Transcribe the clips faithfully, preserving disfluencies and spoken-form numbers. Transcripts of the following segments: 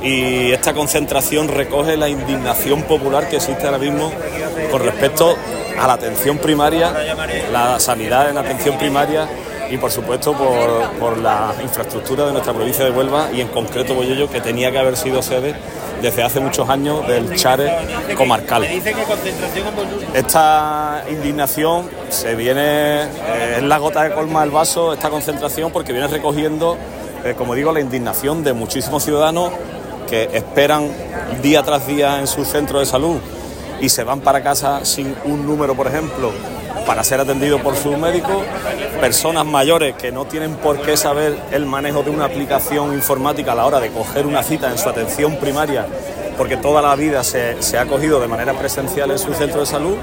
y esta concentración recoge la indignación popular que existe ahora mismo con respecto a la atención primaria, la sanidad en atención primaria y por supuesto por, por la infraestructura de nuestra provincia de Huelva y en concreto Bollullo, que tenía que haber sido sede desde hace muchos años del Chare comarcal. Esta indignación se viene, eh, es la gota que colma el vaso, esta concentración, porque viene recogiendo, eh, como digo, la indignación de muchísimos ciudadanos que esperan día tras día en su centro de salud y se van para casa sin un número, por ejemplo, para ser atendidos por sus médicos, personas mayores que no tienen por qué saber el manejo de una aplicación informática a la hora de coger una cita en su atención primaria, porque toda la vida se, se ha cogido de manera presencial en su centro de salud.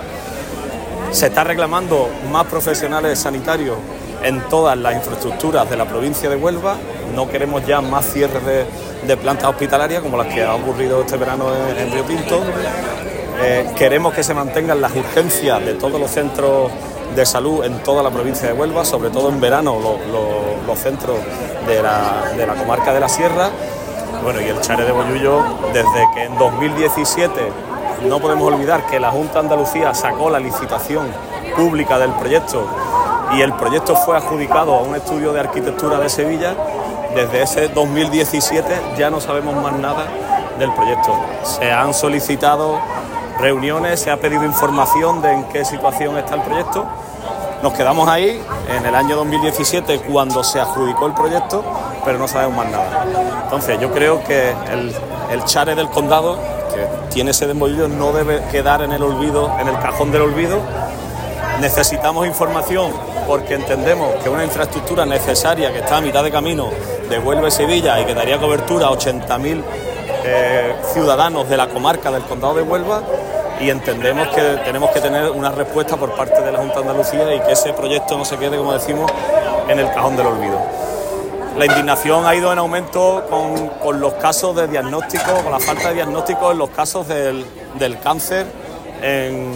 Se está reclamando más profesionales sanitarios en todas las infraestructuras de la provincia de Huelva. No queremos ya más cierres de, de plantas hospitalarias como las que ha ocurrido este verano en, en Río Tinto. Eh, queremos que se mantengan las urgencias de todos los centros de salud en toda la provincia de Huelva, sobre todo en verano lo, lo, los centros de la, de la comarca de la Sierra. Bueno, y el Chare de Bollullo, desde que en dos mil diecisiete, no podemos olvidar que la Junta de Andalucía sacó la licitación pública del proyecto y el proyecto fue adjudicado a un estudio de arquitectura de Sevilla. Desde ese dos mil diecisiete ya no sabemos más nada del proyecto. Se han solicitado reuniones, se ha pedido información de en qué situación está el proyecto. Nos quedamos ahí en el año dos mil diecisiete cuando se adjudicó el proyecto, pero no sabemos más nada. Entonces yo creo que el, el Chare del Condado, que tiene sede en Bollullo, no debe quedar en el olvido, en el cajón del olvido. Necesitamos información porque entendemos que una infraestructura necesaria que está a mitad de camino de Huelva y Sevilla y que daría cobertura a ochenta mil eh, ciudadanos de la comarca del Condado de Huelva, y entendemos que tenemos que tener una respuesta por parte de la Junta de Andalucía y que ese proyecto no se quede, como decimos, en el cajón del olvido. La indignación ha ido en aumento con, con los casos de diagnóstico, con la falta de diagnóstico en los casos del, del cáncer en,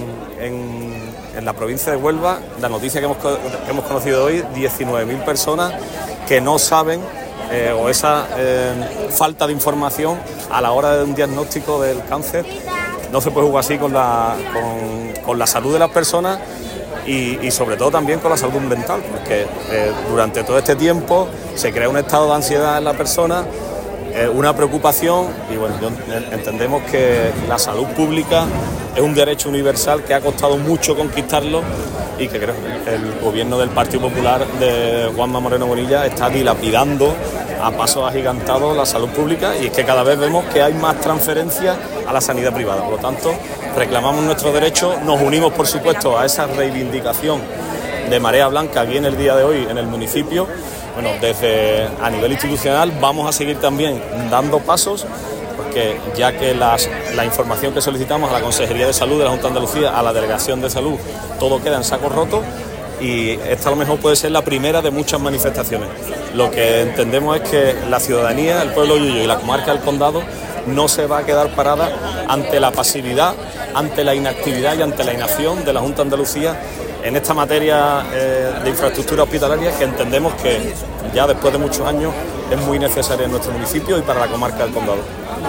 en, en la provincia de Huelva. La noticia que hemos, que hemos conocido hoy, diecinueve mil personas que no saben eh, o esa eh, falta de información a la hora de un diagnóstico del cáncer. No se puede jugar así con la, con, con la salud de las personas y, y sobre todo también con la salud mental, porque eh, durante todo este tiempo se crea un estado de ansiedad en la persona, eh, una preocupación, y bueno, yo, entendemos que la salud pública es un derecho universal que ha costado mucho conquistarlo y que creo que el gobierno del Partido Popular de Juanma Moreno Bonilla está dilapidando a pasos agigantados la salud pública, y es que cada vez vemos que hay más transferencias a la sanidad privada. Por lo tanto, reclamamos nuestros derechos, nos unimos por supuesto a esa reivindicación de Marea Blanca aquí en el día de hoy en el municipio. Bueno, desde a nivel institucional vamos a seguir también dando pasos, porque ya que las, la información que solicitamos a la Consejería de Salud de la Junta de Andalucía, a la Delegación de Salud, todo queda en saco roto, y esta a lo mejor puede ser la primera de muchas manifestaciones. Lo que entendemos es que la ciudadanía, el pueblo de Bollullo y la comarca del Condado no se va a quedar parada ante la pasividad, ante la inactividad y ante la inacción de la Junta de Andalucía en esta materia eh, de infraestructura hospitalaria, que entendemos que ya después de muchos años es muy necesaria en nuestro municipio y para la comarca del Condado.